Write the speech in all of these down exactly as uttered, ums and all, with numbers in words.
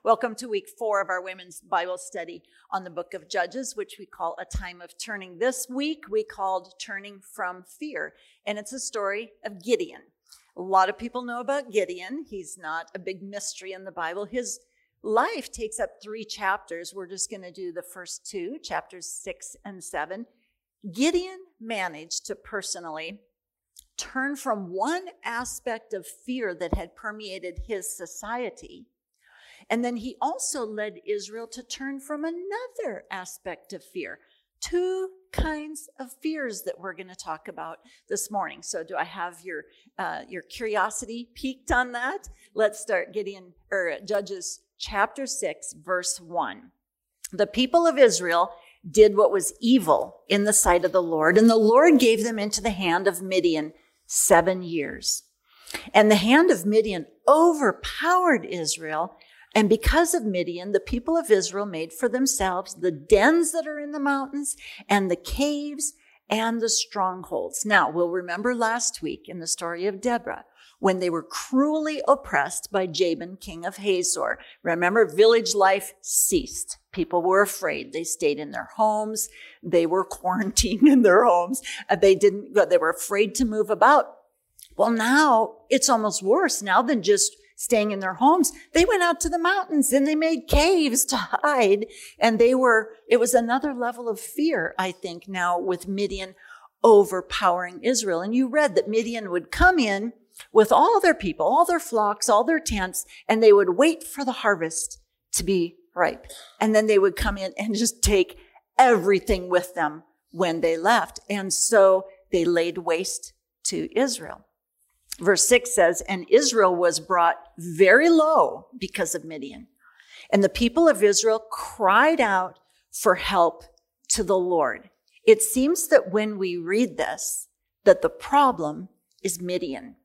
Welcome to week four of our women's Bible study on the book of Judges, which we call a time of turning. This week we called Turning from Fear, and it's a story of Gideon. A lot of people know about Gideon. He's not a big mystery in the Bible. His life takes up three chapters. We're just going to do the first two, chapters six and seven. Gideon managed to personally turn from one aspect of fear that had permeated his society. And then he also led Israel to turn from another aspect of fear. Two kinds of fears that we're going to talk about this morning. So do I have your uh, your curiosity piqued on that? Let's start Gideon or Judges chapter six, verse one. The people of Israel did what was evil in the sight of the Lord, and the Lord gave them into the hand of Midian seven years. And the hand of Midian overpowered Israel. And because of Midian, the people of Israel made for themselves the dens that are in the mountains and the caves and the strongholds. Now, we'll remember last week in the story of Deborah, when they were cruelly oppressed by Jabin, king of Hazor. Remember, village life ceased. People were afraid. They stayed in their homes. They were quarantined in their homes. They didn't, they were afraid to move about. Well, now it's almost worse now than just staying in their homes. They went out to the mountains and they made caves to hide. And they were, it was another level of fear, I think, now with Midian overpowering Israel. And you read that Midian would come in with all their people, all their flocks, all their tents, and they would wait for the harvest to be ripe. And then they would come in and just take everything with them when they left. And so they laid waste to Israel. Verse six says, and Israel was brought very low because of Midian. And the people of Israel cried out for help to the Lord. It seems that when we read this, that the problem is Midian.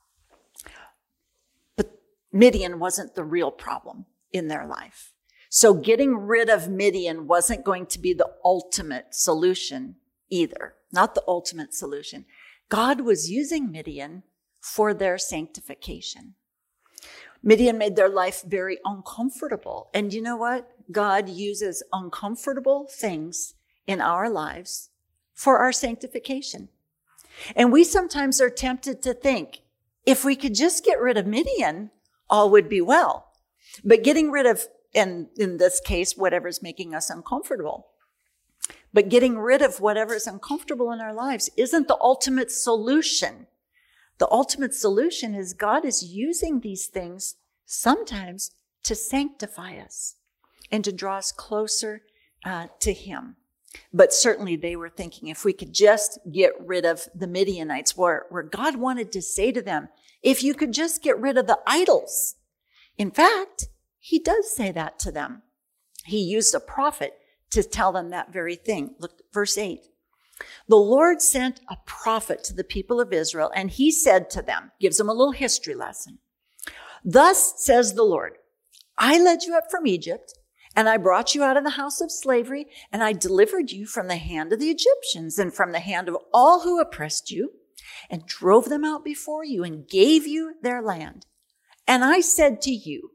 But Midian wasn't the real problem in their life. So getting rid of Midian wasn't going to be the ultimate solution either. Not the ultimate solution. God was using Midian for their sanctification. Midian made their life very uncomfortable. And you know what? God uses uncomfortable things in our lives for our sanctification. And we sometimes are tempted to think, if we could just get rid of Midian, all would be well. But getting rid of, and in this case, whatever's making us uncomfortable, but getting rid of whatever is uncomfortable in our lives isn't the ultimate solution. The ultimate solution is God is using these things sometimes to sanctify us and to draw us closer uh, to him. But certainly they were thinking if we could just get rid of the Midianites, where, where God wanted to say to them, if you could just get rid of the idols. In fact, he does say that to them. He used a prophet to tell them that very thing. Look, verse eight. The Lord sent a prophet to the people of Israel, and he said to them, gives them a little history lesson. Thus says the Lord, I led you up from Egypt, and I brought you out of the house of slavery, and I delivered you from the hand of the Egyptians and from the hand of all who oppressed you, and drove them out before you and gave you their land. And I said to you,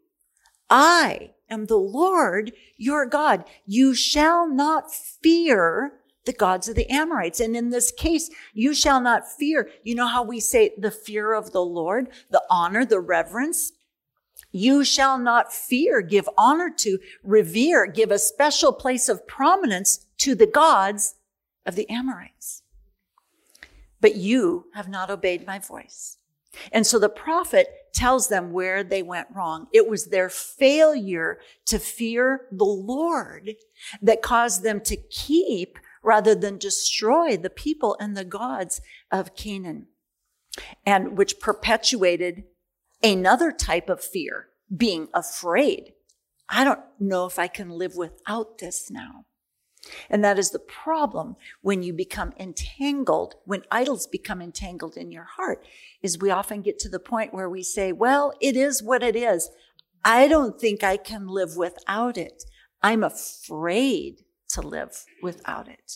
I am the Lord your God. You shall not fear the gods of the Amorites. And in this case, you shall not fear. You know how we say the fear of the Lord, the honor, the reverence? You shall not fear, give honor to, revere, give a special place of prominence to the gods of the Amorites. But you have not obeyed my voice. And so the prophet tells them where they went wrong. It was their failure to fear the Lord that caused them to keep rather than destroy the people and the gods of Canaan, and which perpetuated another type of fear, being afraid. I don't know if I can live without this now. And that is the problem when you become entangled, when idols become entangled in your heart, is we often get to the point where we say, well, it is what it is. I don't think I can live without it. I'm afraid to live without it.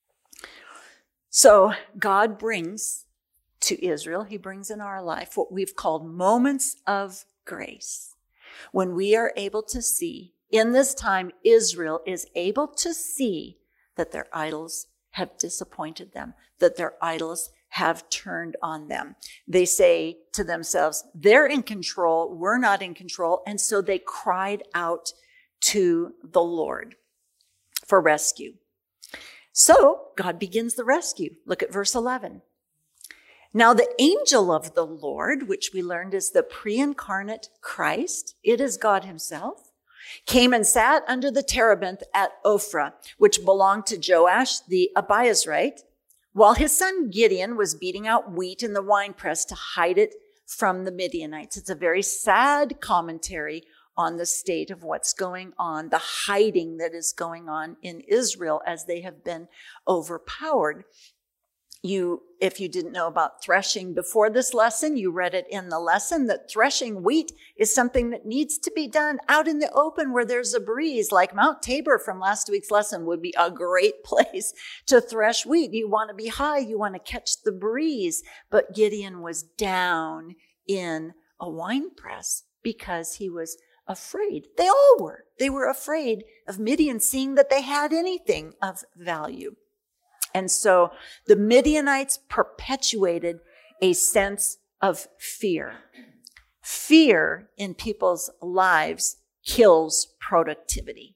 So God brings to Israel, he brings in our life what we've called moments of grace. When we are able to see, in this time, Israel is able to see that their idols have disappointed them, that their idols have turned on them. They say to themselves, they're in control, we're not in control. And so they cried out to the Lord for rescue. So God begins the rescue. Look at verse eleven. Now the angel of the Lord, which we learned is the pre-incarnate Christ, it is God himself, came and sat under the terebinth at Ophrah, which belonged to Joash the Abiezrite, while his son Gideon was beating out wheat in the winepress to hide it from the Midianites. It's a very sad commentary on the state of what's going on, the hiding that is going on in Israel as they have been overpowered. You, if you didn't know about threshing before this lesson, you read it in the lesson that threshing wheat is something that needs to be done out in the open where there's a breeze. Like Mount Tabor from last week's lesson would be a great place to thresh wheat. You want to be high, you want to catch the breeze. But Gideon was down in a wine press because he was afraid. They all were. They were afraid of Midian seeing that they had anything of value. And so the Midianites perpetuated a sense of fear. Fear in people's lives kills productivity.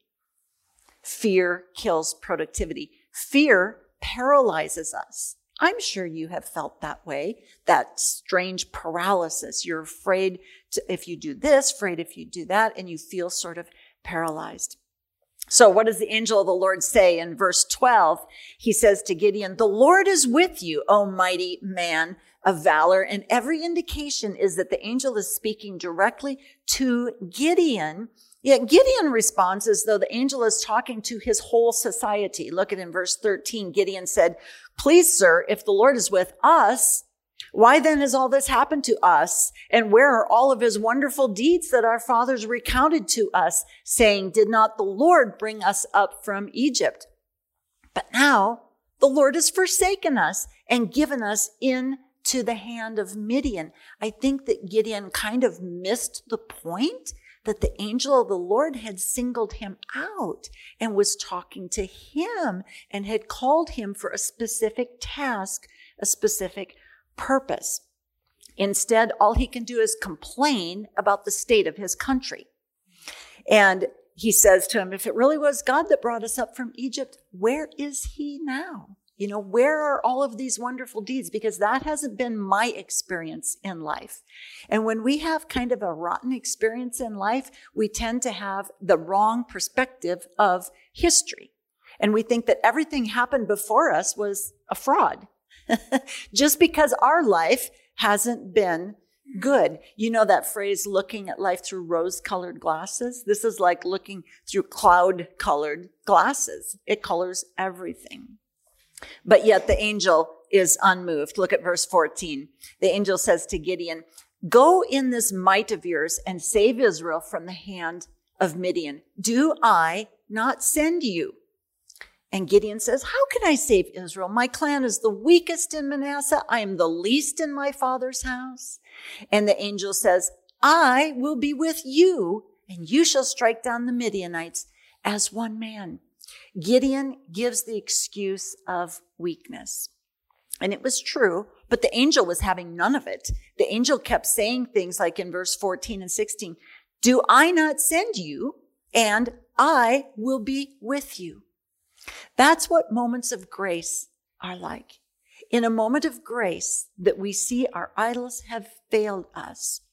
Fear kills productivity. Fear paralyzes us. I'm sure you have felt that way, that strange paralysis. You're afraid to, if you do this, afraid if you do that, and you feel sort of paralyzed. So what does the angel of the Lord say in verse twelve? He says to Gideon, the Lord is with you, O mighty man of valor. And every indication is that the angel is speaking directly to Gideon. Yet Gideon responds as though the angel is talking to his whole society. Look at in verse thirteen. Gideon said, please, sir, if the Lord is with us, why then has all this happened to us? And where are all of his wonderful deeds that our fathers recounted to us, saying, did not the Lord bring us up from Egypt? But now the Lord has forsaken us and given us into the hand of Midian. I think that Gideon kind of missed the point that the angel of the Lord had singled him out and was talking to him and had called him for a specific task, a specific purpose. Instead, all he can do is complain about the state of his country. And he says to him, if it really was God that brought us up from Egypt, where is he now? You know, where are all of these wonderful deeds? Because that hasn't been my experience in life. And when we have kind of a rotten experience in life, we tend to have the wrong perspective of history. And we think that everything happened before us was a fraud. Just because our life hasn't been good. You know that phrase, looking at life through rose-colored glasses? This is like looking through cloud-colored glasses. It colors everything. But yet the angel is unmoved. Look at verse fourteen. The angel says to Gideon, go in this might of yours and save Israel from the hand of Midian. Do I not send you? And Gideon says, how can I save Israel? My clan is the weakest in Manasseh. I am the least in my father's house. And the angel says, I will be with you, and you shall strike down the Midianites as one man. Gideon gives the excuse of weakness. And it was true, but the angel was having none of it. The angel kept saying things like in verse fourteen and sixteen, do I not send you? And I will be with you. That's what moments of grace are like. In a moment of grace that we see our idols have failed us,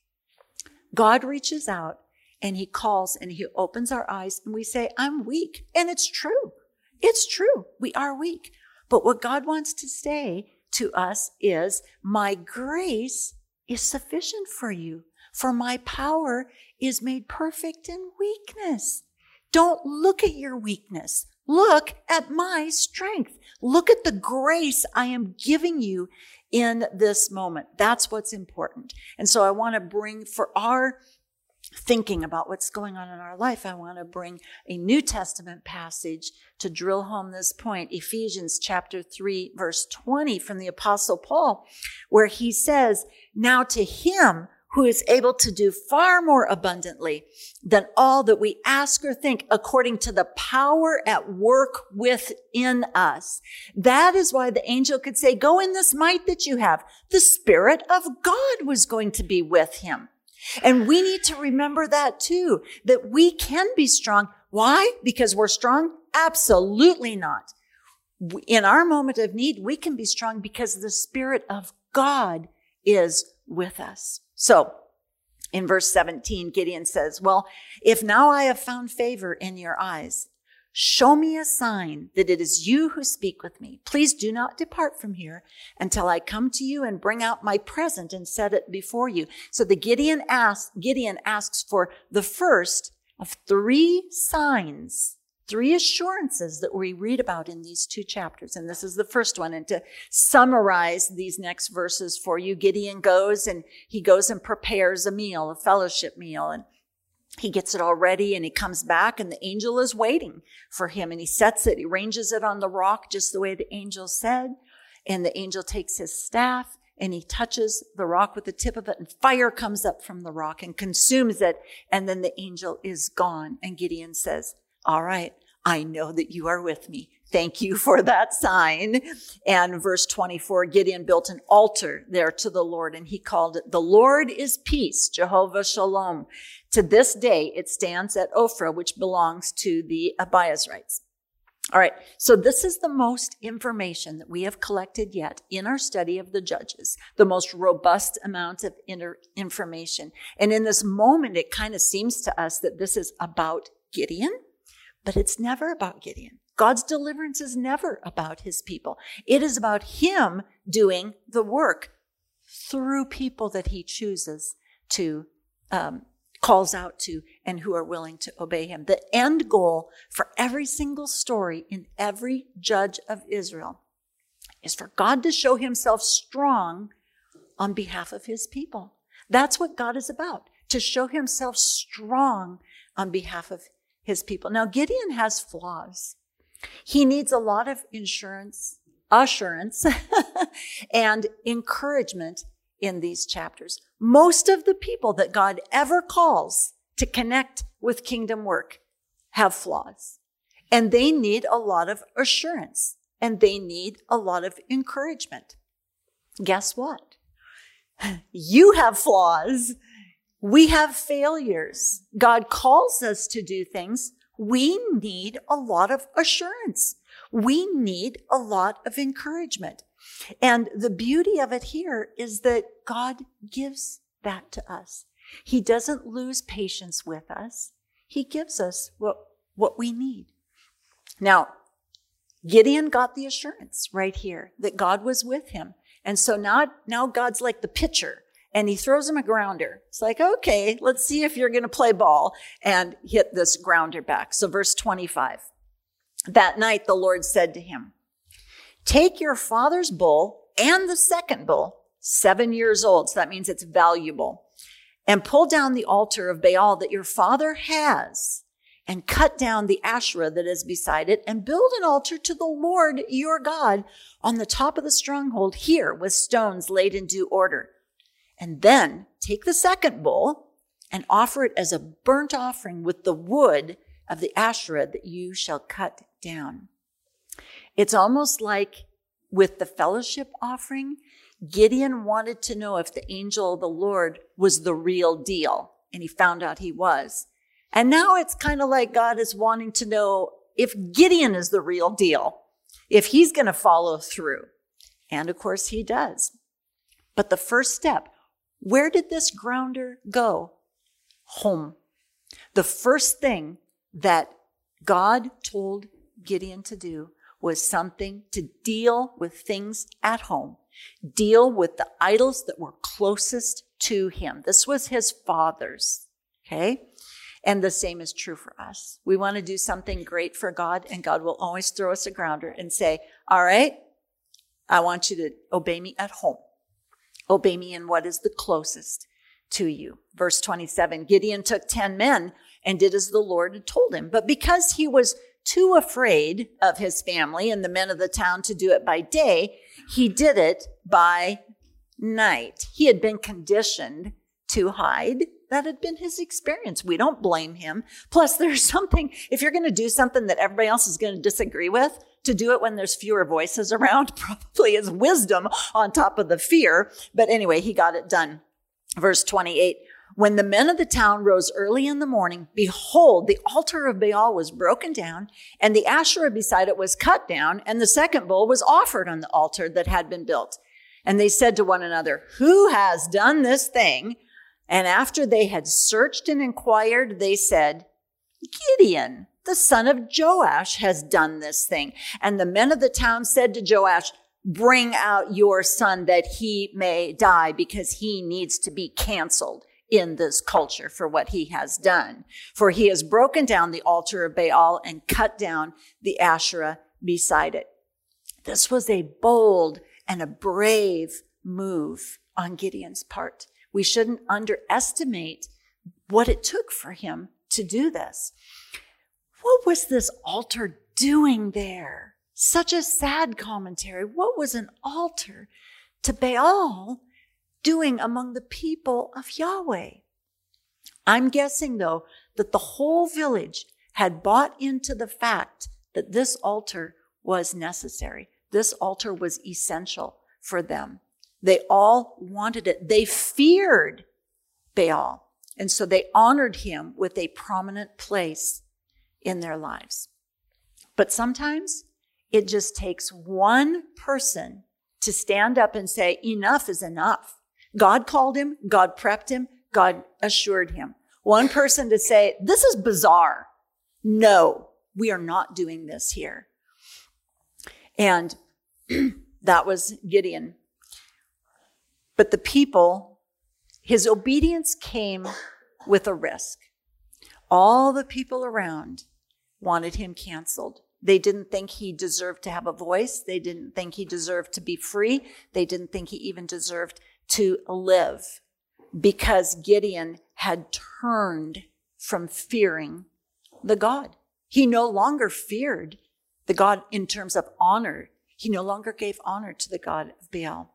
God reaches out and he calls and he opens our eyes and we say, I'm weak. And it's true. It's true. We are weak. But what God wants to say to us is, my grace is sufficient for you, for my power is made perfect in weakness. Don't look at your weakness. Look at my strength. Look at the grace I am giving you in this moment. That's what's important. And so I want to bring, for our thinking about what's going on in our life, I want to bring a New Testament passage to drill home this point. Ephesians chapter three, verse twenty from the Apostle Paul, where he says, now to him who is able to do far more abundantly than all that we ask or think, according to the power at work within us. That is why the angel could say, go in this might that you have. The Spirit of God was going to be with him. And we need to remember that too, that we can be strong. Why? Because we're strong? Absolutely not. In our moment of need, we can be strong because the Spirit of God is with us. So in verse seventeen, Gideon says, well, if now I have found favor in your eyes, show me a sign that it is you who speak with me. Please do not depart from here until I come to you and bring out my present and set it before you. So the Gideon asks, Gideon asks for the first of three signs, three assurances that we read about in these two chapters. And this is the first one. And to summarize these next verses for you, Gideon goes and he goes and prepares a meal, a fellowship meal. And he gets it all ready and he comes back and the angel is waiting for him. And he sets it, he ranges it on the rock just the way the angel said. And the angel takes his staff and he touches the rock with the tip of it and fire comes up from the rock and consumes it. And then the angel is gone. And Gideon says, all right, I know that you are with me. Thank you for that sign. And verse twenty-four, Gideon built an altar there to the Lord, and he called it, the Lord is peace, Jehovah Shalom. To this day, it stands at Ophrah, which belongs to the Abiezrites. All right, so this is the most information that we have collected yet in our study of the Judges, the most robust amount of inter- information. And in this moment, it kind of seems to us that this is about Gideon. But it's never about Gideon. God's deliverance is never about his people. It is about him doing the work through people that he chooses to, um, calls out to, and who are willing to obey him. The end goal for every single story in every judge of Israel is for God to show himself strong on behalf of his people. That's what God is about, to show himself strong on behalf of his people. Now, Gideon has flaws. He needs a lot of insurance, assurance, and encouragement in these chapters. Most of the people that God ever calls to connect with kingdom work have flaws, and they need a lot of assurance, and they need a lot of encouragement. Guess what? You have flaws. We have failures. God calls us to do things. We need a lot of assurance. We need a lot of encouragement. And the beauty of it here is that God gives that to us. He doesn't lose patience with us. He gives us what, what we need. Now, Gideon got the assurance right here that God was with him. And so now, now God's like the pitcher. And he throws him a grounder. It's like, okay, let's see if you're going to play ball and hit this grounder back. So verse twenty-five, that night the Lord said to him, take your father's bull and the second bull, seven years old. So that means it's valuable, and pull down the altar of Baal that your father has, and cut down the Asherah that is beside it, and build an altar to the Lord your God on the top of the stronghold here with stones laid in due order. And then take the second bull and offer it as a burnt offering with the wood of the Asherah that you shall cut down. It's almost like with the fellowship offering, Gideon wanted to know if the angel of the Lord was the real deal, and he found out he was. And now it's kind of like God is wanting to know if Gideon is the real deal, if he's going to follow through. And of course he does. But the first step, where did this grounder go? Home. The first thing that God told Gideon to do was something to deal with things at home, deal with the idols that were closest to him. This was his father's, okay? And the same is true for us. We want to do something great for God, and God will always throw us a grounder and say, all right, I want you to obey me at home. Obey me in what is the closest to you. Verse twenty-seven, Gideon took ten men and did as the Lord had told him. But because he was too afraid of his family and the men of the town to do it by day, he did it by night. He had been conditioned to hide. That had been his experience. We don't blame him. Plus, there's something, if you're going to do something that everybody else is going to disagree with, to do it when there's fewer voices around probably is wisdom on top of the fear. But anyway, he got it done. Verse twenty-eight, when the men of the town rose early in the morning, behold, the altar of Baal was broken down, and the Asherah beside it was cut down, and the second bull was offered on the altar that had been built. And they said to one another, who has done this thing? And after they had searched and inquired, they said, Gideon, the son of Joash, has done this thing. And the men of the town said to Joash, bring out your son that he may die, because he needs to be canceled in this culture for what he has done. For he has broken down the altar of Baal and cut down the Asherah beside it. This was a bold and a brave move on Gideon's part. We shouldn't underestimate what it took for him to do this. What was this altar doing there? Such a sad commentary. What was an altar to Baal doing among the people of Yahweh? I'm guessing, though, that the whole village had bought into the fact that this altar was necessary. This altar was essential for them. They all wanted it. They feared Baal. And so they honored him with a prominent place in their lives. But sometimes it just takes one person to stand up and say, enough is enough. God called him, God prepped him, God assured him. One person to say, this is bizarre. No, we are not doing this here. And that was Gideon. But the people, his obedience came with a risk. All the people around wanted him canceled. They didn't think he deserved to have a voice. They didn't think he deserved to be free. They didn't think he even deserved to live, because Gideon had turned from fearing the God. He no longer feared the God in terms of honor. He no longer gave honor to the God of Baal.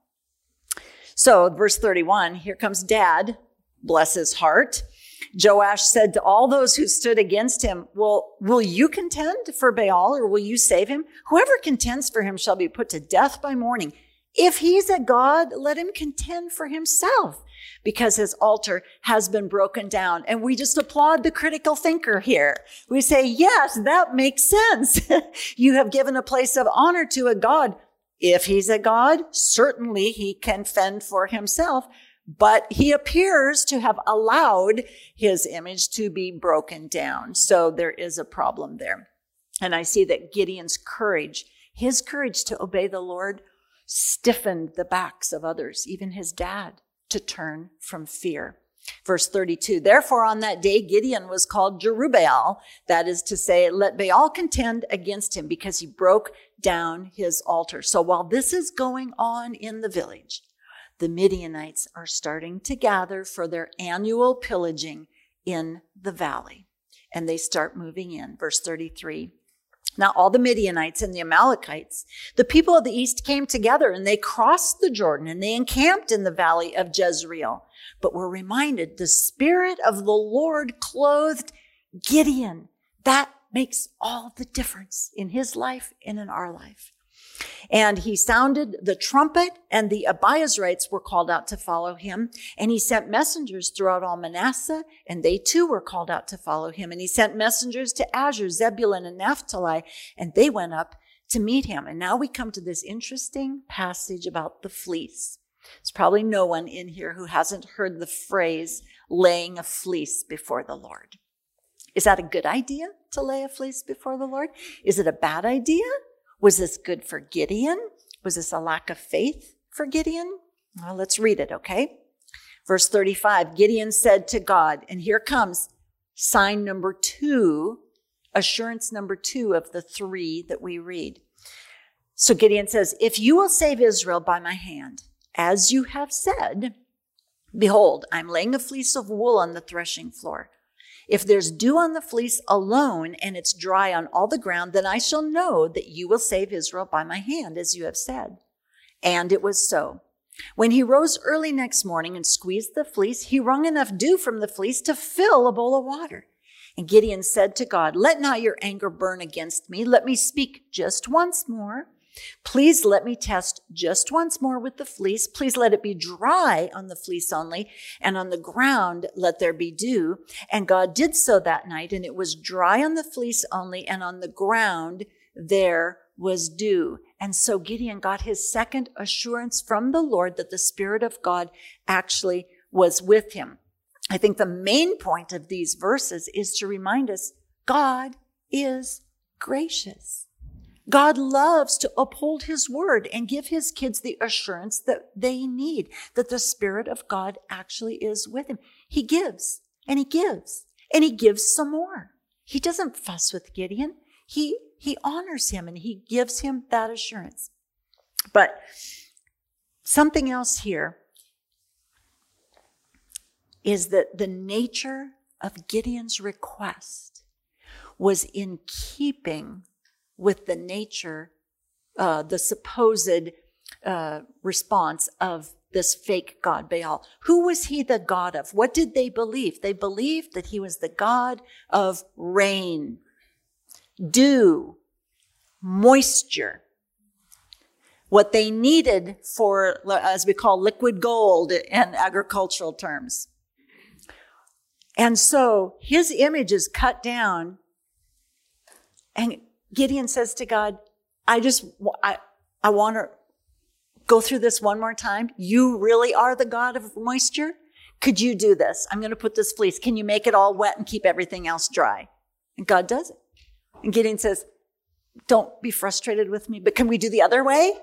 So verse thirty-one, here comes Dad, bless his heart. Joash said to all those who stood against him, well, will you contend for Baal, or will you save him? Whoever contends for him shall be put to death by morning. If he's a god, let him contend for himself, because his altar has been broken down. And we just applaud the critical thinker here. We say, yes, that makes sense. You have given a place of honor to a god. If he's a god, certainly he can fend for himself. But he appears to have allowed his image to be broken down. So there is a problem there. And I see that Gideon's courage, his courage to obey the Lord, stiffened the backs of others, even his dad, to turn from fear. Verse thirty-two, therefore on that day Gideon was called Jerubbaal, that is to say, let Baal contend against him, because he broke down his altar. So while this is going on in the village, the Midianites are starting to gather for their annual pillaging in the valley. And they start moving in. Verse thirty-three. Now all the Midianites and the Amalekites, the people of the east, came together, and they crossed the Jordan, and they encamped in the valley of Jezreel. But were reminded, the Spirit of the Lord clothed Gideon. That makes all the difference in his life and in our life. And he sounded the trumpet, and the Abiezrites were called out to follow him. And he sent messengers throughout all Manasseh, and they too were called out to follow him. And he sent messengers to Asher, Zebulun, and Naphtali, and they went up to meet him. And now we come to this interesting passage about the fleece. There's probably no one in here who hasn't heard the phrase, laying a fleece before the Lord. Is that a good idea, to lay a fleece before the Lord? Is it a bad idea? Was this good for Gideon? Was this a lack of faith for Gideon? Well, let's read it, okay? Verse thirty-five, Gideon said to God, and here comes sign number two, assurance number two of the three that we read. So Gideon says, if you will save Israel by my hand, as you have said, behold, I'm laying a fleece of wool on the threshing floor. If there's dew on the fleece alone and it's dry on all the ground, then I shall know that you will save Israel by my hand, as you have said. And it was so. When he rose early next morning and squeezed the fleece, he wrung enough dew from the fleece to fill a bowl of water. And Gideon said to God, let not your anger burn against me. Let me speak just once more. Please let me test just once more with the fleece. Please let it be dry on the fleece only, and on the ground let there be dew. And God did so that night, and it was dry on the fleece only, and on the ground there was dew. And so Gideon got his second assurance from the Lord that the Spirit of God actually was with him. I think the main point of these verses is to remind us God is gracious. God loves to uphold his word and give his kids the assurance that they need, that the Spirit of God actually is with him. He gives and he gives and he gives some more. He doesn't fuss with Gideon. He, he honors him and he gives him that assurance. But something else here is that the nature of Gideon's request was in keeping with the nature, uh, the supposed uh, response of this fake god Baal. Who was he the god of? What did they believe? They believed that he was the god of rain, dew, moisture. What they needed for, as we call liquid gold in agricultural terms. And so his image is cut down, and Gideon says to God, I just, I, I want to go through this one more time. You really are the God of moisture? Could you do this? I'm going to put this fleece. Can you make it all wet and keep everything else dry? And God does it. And Gideon says, don't be frustrated with me, but can we do the other way?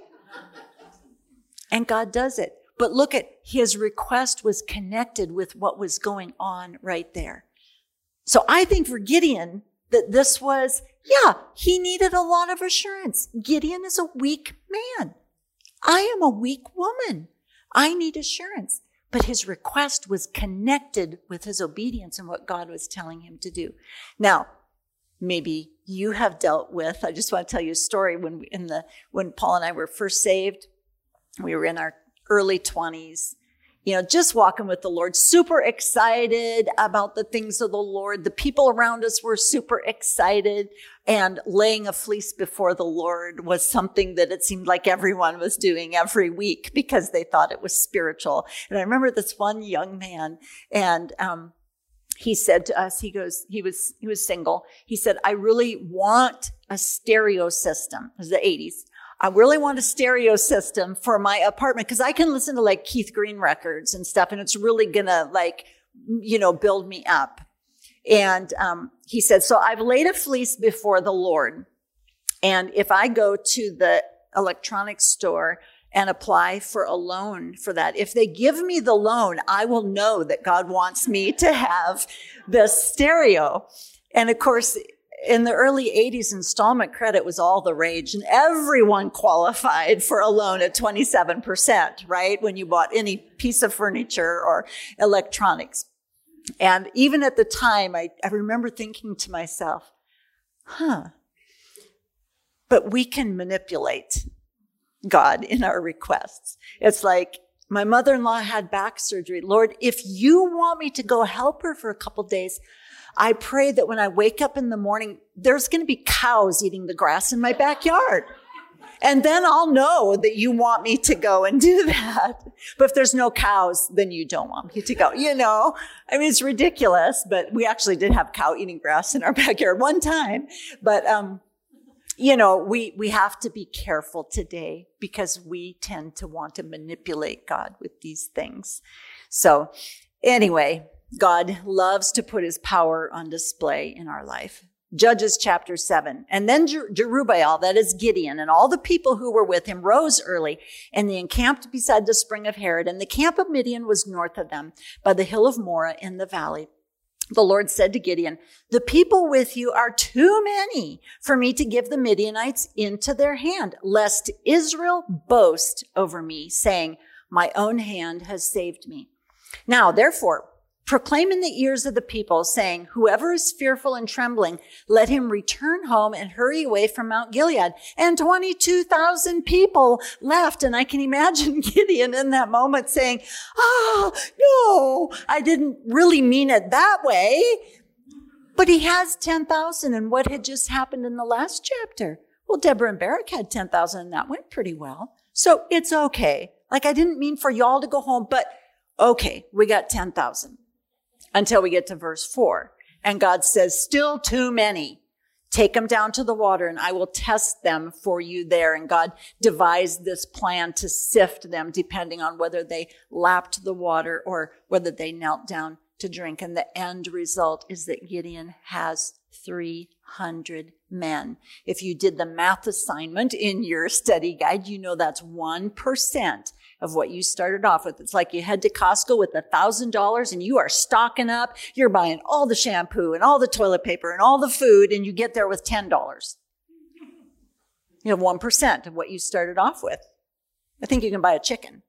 And God does it. But look at his request was connected with what was going on right there. So I think for Gideon that this was, yeah, he needed a lot of assurance. Gideon is a weak man. I am a weak woman. I need assurance. But his request was connected with his obedience and what God was telling him to do. Now, maybe you have dealt with, I just want to tell you a story when we, in the, when Paul and I were first saved, we were in our early twenties, you know, just walking with the Lord, super excited about the things of the Lord. The people around us were super excited, and laying a fleece before the Lord was something that it seemed like everyone was doing every week because they thought it was spiritual. And I remember this one young man, and, um, he said to us, he goes, he was, he was single. He said, I really want a stereo system. It was the eighties. I really want a stereo system for my apartment because I can listen to like Keith Green records and stuff, and it's really gonna like, you know, build me up. And um, he said, so I've laid a fleece before the Lord, and if I go to the electronics store and apply for a loan for that, if they give me the loan, I will know that God wants me to have the stereo. And of course, in the early eighties, installment credit was all the rage, and everyone qualified for a loan at twenty-seven percent, right? When you bought any piece of furniture or electronics. And even at the time, I, I remember thinking to myself, huh, but we can manipulate God in our requests. It's like, my mother-in-law had back surgery. Lord, if you want me to go help her for a couple days, I pray that when I wake up in the morning, there's going to be cows eating the grass in my backyard. And then I'll know that you want me to go and do that. But if there's no cows, then you don't want me to go, you know? I mean, it's ridiculous, but we actually did have cow eating grass in our backyard one time. But, um, you know, we, we have to be careful today because we tend to want to manipulate God with these things. So anyway, God loves to put his power on display in our life. Judges chapter seven. And then Jer- Jerubbaal, that is Gideon, and all the people who were with him rose early, and they encamped beside the spring of Harod. And the camp of Midian was north of them, by the hill of Moreh in the valley. The Lord said to Gideon, the people with you are too many for me to give the Midianites into their hand, lest Israel boast over me, saying, my own hand has saved me. Now, therefore, proclaim in the ears of the people, saying, whoever is fearful and trembling, let him return home and hurry away from Mount Gilead. And twenty-two thousand people left. And I can imagine Gideon in that moment saying, oh, no, I didn't really mean it that way. But he has ten thousand. And what had just happened in the last chapter? Well, Deborah and Barak had ten thousand, and that went pretty well. So it's okay. Like, I didn't mean for y'all to go home, but okay, we got ten thousand. Until we get to verse four. And God says, still too many. Take them down to the water and I will test them for you there. And God devised this plan to sift them depending on whether they lapped the water or whether they knelt down to drink. And the end result is that Gideon has three hundred men. If you did the math assignment in your study guide, you know that's one percent of what you started off with. It's like you head to Costco with a thousand dollars and you are stocking up. You're buying all the shampoo and all the toilet paper and all the food, and you get there with ten dollars. You have one percent of what you started off with. I think you can buy a chicken.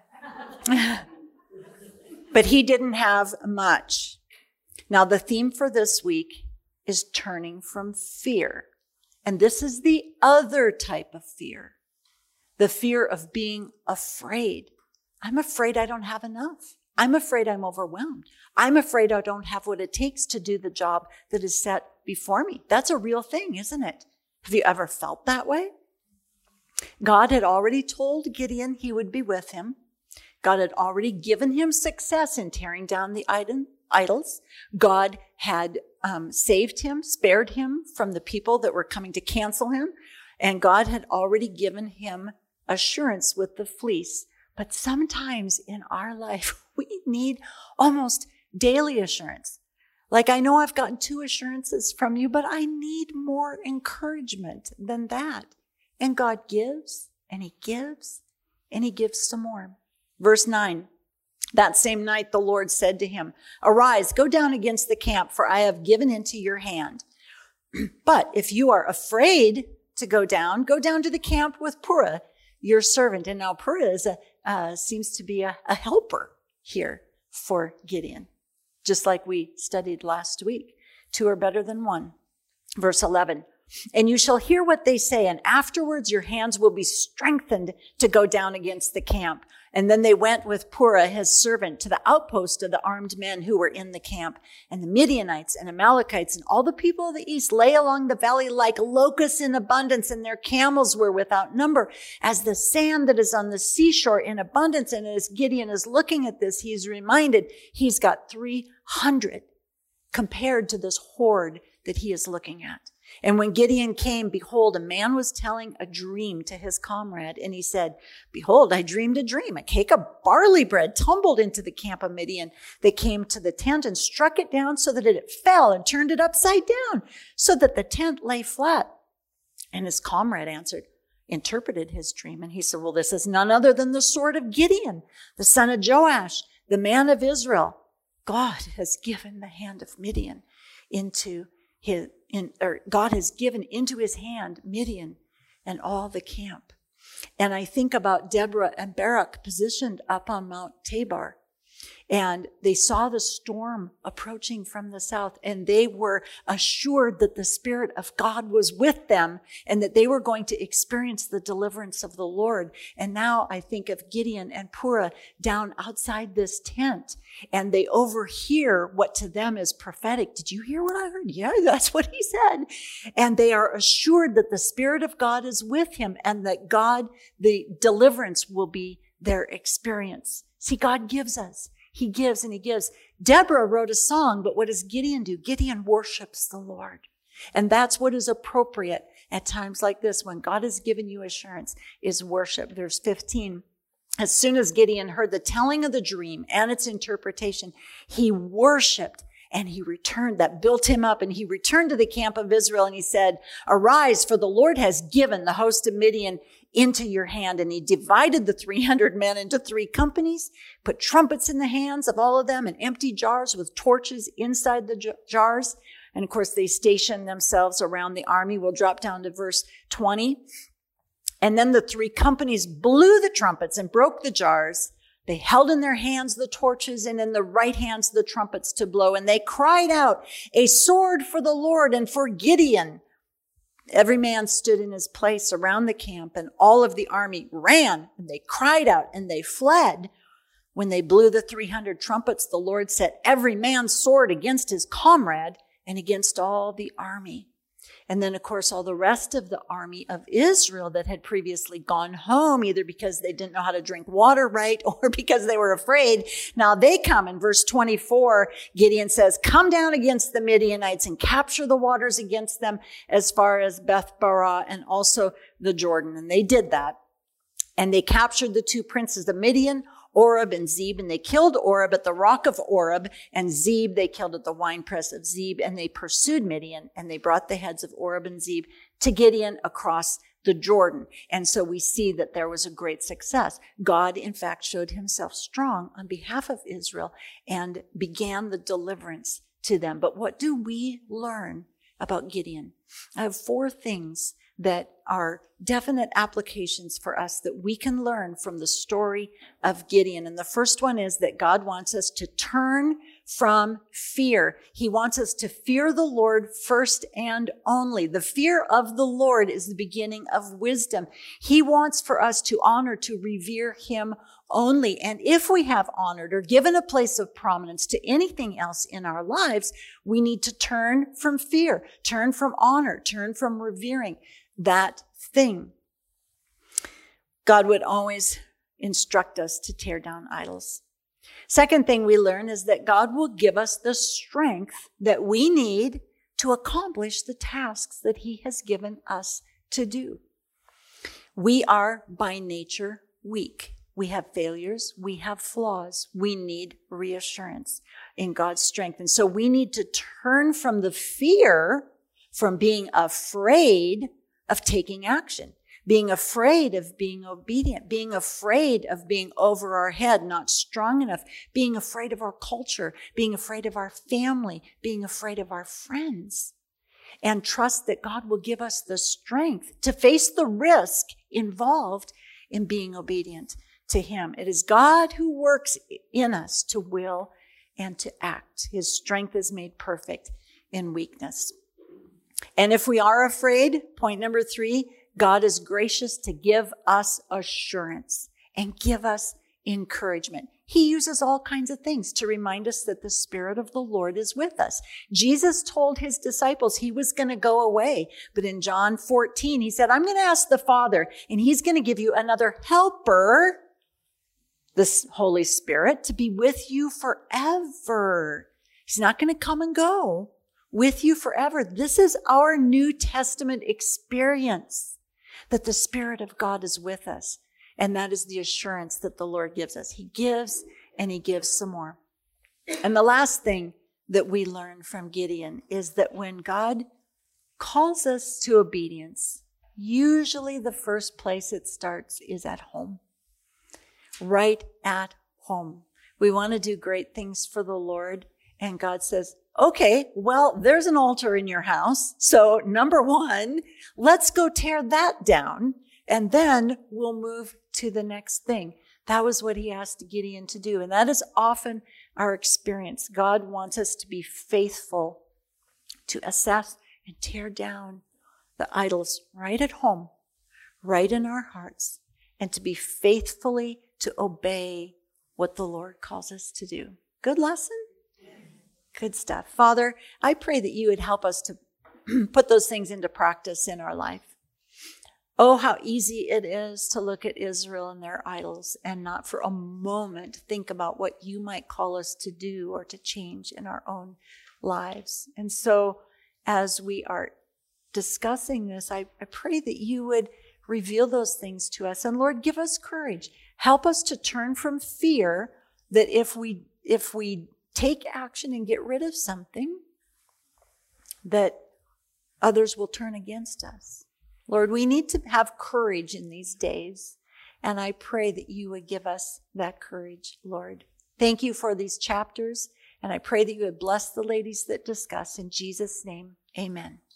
But he didn't have much. Now, the theme for this week is turning from fear. And this is the other type of fear. The fear of being afraid. I'm afraid I don't have enough. I'm afraid I'm overwhelmed. I'm afraid I don't have what it takes to do the job that is set before me. That's a real thing, isn't it? Have you ever felt that way? God had already told Gideon he would be with him. God had already given him success in tearing down the idols. God had um, saved him, spared him from the people that were coming to cancel him. And God had already given him assurance with the fleece. But sometimes in our life, we need almost daily assurance. Like, I know I've gotten two assurances from you, but I need more encouragement than that. And God gives, and he gives, and he gives some more. Verse nine, that same night the Lord said to him, arise, go down against the camp, for I have given into your hand. But if you are afraid to go down, go down to the camp with Purah, your servant. And now Purah is a, uh, seems to be a, a helper here for Gideon, just like we studied last week. Two are better than one. Verse eleven, and you shall hear what they say, and afterwards your hands will be strengthened to go down against the camp. And then they went with Purah, his servant, to the outpost of the armed men who were in the camp. And the Midianites and Amalekites and all the people of the east lay along the valley like locusts in abundance, and their camels were without number, as the sand that is on the seashore in abundance. And as Gideon is looking at this, he's reminded he's got three hundred compared to this horde that he is looking at. And when Gideon came, behold, a man was telling a dream to his comrade. And he said, behold, I dreamed a dream. A cake of barley bread tumbled into the camp of Midian. They came to the tent and struck it down so that it fell and turned it upside down so that the tent lay flat. And his comrade answered, interpreted his dream. And he said, well, this is none other than the sword of Gideon, the son of Joash, the man of Israel. God has given the hand of Midian into his In, or God has given into his hand Midian and all the camp. And I think about Deborah and Barak positioned up on Mount Tabor. And they saw the storm approaching from the south, and they were assured that the Spirit of God was with them and that they were going to experience the deliverance of the Lord. And now I think of Gideon and Purah down outside this tent, and they overhear what to them is prophetic. Did you hear what I heard? Yeah, that's what he said. And they are assured that the Spirit of God is with him and that God, the deliverance will be their experience. See, God gives us. He gives and he gives. Deborah wrote a song, but what does Gideon do? Gideon worships the Lord. And that's what is appropriate at times like this when God has given you assurance, is worship. Verse fifteen. As soon as Gideon heard the telling of the dream and its interpretation, he worshiped and he returned. That built him up, and he returned to the camp of Israel and he said, arise, for the Lord has given the host of Midian into your hand. And he divided the three hundred men into three companies, put trumpets in the hands of all of them and empty jars with torches inside the j- jars. And of course, they stationed themselves around the army. We'll drop down to verse twenty. And then the three companies blew the trumpets and broke the jars They held in their hands the torches and in the right hands the trumpets to blow. And they cried out, a sword for the Lord and for Gideon. Every man stood in his place around the camp, and all of the army ran, and they cried out, and they fled. When they blew the three hundred trumpets, the Lord set every man's sword against his comrade and against all the army. And then, of course, all the rest of the army of Israel that had previously gone home, either because they didn't know how to drink water right or because they were afraid. Now they come. In verse twenty-four, Gideon says, come down against the Midianites and capture the waters against them as far as Beth-barah and also the Jordan. And they did that. And they captured the two princes of Midian, Oreb and Zeb, and they killed Oreb at the rock of Oreb, and Zeb they killed at the winepress of Zeb, and they pursued Midian, and they brought the heads of Oreb and Zeb to Gideon across the Jordan. And so we see that there was a great success. God, in fact, showed himself strong on behalf of Israel and began the deliverance to them. But what do we learn about Gideon? I have four things that are definite applications for us that we can learn from the story of Gideon. And the first one is that God wants us to turn from fear. He wants us to fear the Lord first and only. The fear of the Lord is the beginning of wisdom. He wants for us to honor, to revere him only. And if we have honored or given a place of prominence to anything else in our lives, we need to turn from fear, turn from honor, turn from revering that thing. God would always instruct us to tear down idols. Second thing we learn is that God will give us the strength that we need to accomplish the tasks that he has given us to do. We are by nature weak. We have failures. We have flaws. We need reassurance in God's strength. And so we need to turn from the fear, from being afraid of taking action, being afraid of being obedient, being afraid of being over our head, not strong enough, being afraid of our culture, being afraid of our family, being afraid of our friends, and trust that God will give us the strength to face the risk involved in being obedient to him. It is God who works in us to will and to act. His strength is made perfect in weakness. And if we are afraid, point number three, God is gracious to give us assurance and give us encouragement. He uses all kinds of things to remind us that the Spirit of the Lord is with us. Jesus told his disciples he was going to go away. But in John fourteen, he said, I'm going to ask the Father, and he's going to give you another helper, the Holy Spirit, to be with you forever. He's not going to come and go. With you forever. This is our New Testament experience, that the Spirit of God is with us. And that is the assurance that the Lord gives us. He gives and he gives some more. And the last thing that we learn from Gideon is that when God calls us to obedience, usually the first place it starts is at home. Right at home. We want to do great things for the Lord. And God says, okay, well, there's an altar in your house. So number one, let's go tear that down. And then we'll move to the next thing. That was what he asked Gideon to do. And that is often our experience. God wants us to be faithful to assess and tear down the idols right at home, right in our hearts, and to be faithfully to obey what the Lord calls us to do. Good lesson? Good stuff. Father, I pray that you would help us to put those things into practice in our life. Oh, how easy it is to look at Israel and their idols and not for a moment think about what you might call us to do or to change in our own lives. And so as we are discussing this, I, I pray that you would reveal those things to us. And Lord, give us courage. Help us to turn from fear that if we, if we take action and get rid of something, that others will turn against us. Lord, we need to have courage in these days, and I pray that you would give us that courage, Lord. Thank you for these chapters, and I pray that you would bless the ladies that discuss. In Jesus' name, amen.